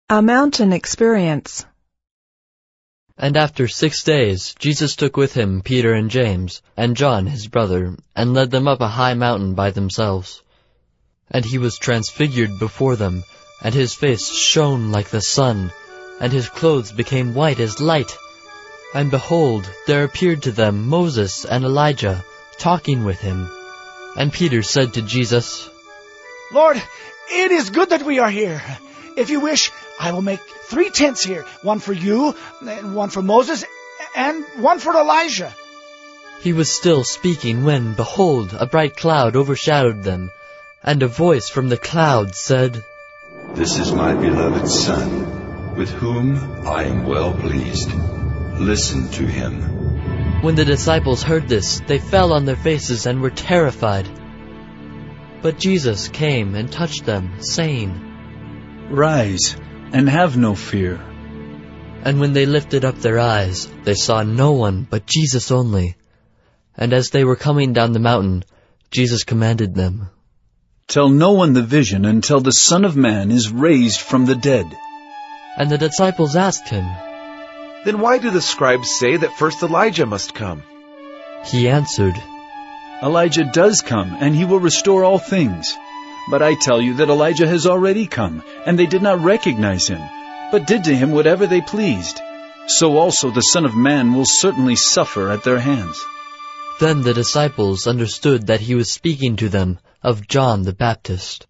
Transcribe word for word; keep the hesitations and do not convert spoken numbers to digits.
A mountain experience. And after six days Jesus took with him Peter and James, and John his brother, and led them up a high mountain by themselves. And he was transfigured before them, and his face shone like the sun, and his clothes became white as light. And behold, there appeared to them Moses and Elijah, talking with him. And Peter said to Jesus, "Lord, it is good that we are here. If you wish, I will make three tents here, one for you, and one for Moses, and one for Elijah." He was still speaking when, behold, a bright cloud overshadowed them, and a voice from the cloud said, "This is my beloved Son, with whom I am well pleased. Listen to him." When the disciples heard this, they fell on their faces and were terrified. But Jesus came and touched them, saying, "Rise, and have no fear." And when they lifted up their eyes, they saw no one but Jesus only. And as they were coming down the mountain, Jesus commanded them, "Tell no one the vision until the Son of Man is raised from the dead." And the disciples asked him, "Then why do the scribes say that first Elijah must come?" He answered, "Elijah does come, and he will restore all things. But I tell you that Elijah has already come, and they did not recognize him, but did to him whatever they pleased. So also the Son of Man will certainly suffer at their hands." Then the disciples understood that he was speaking to them of John the Baptist.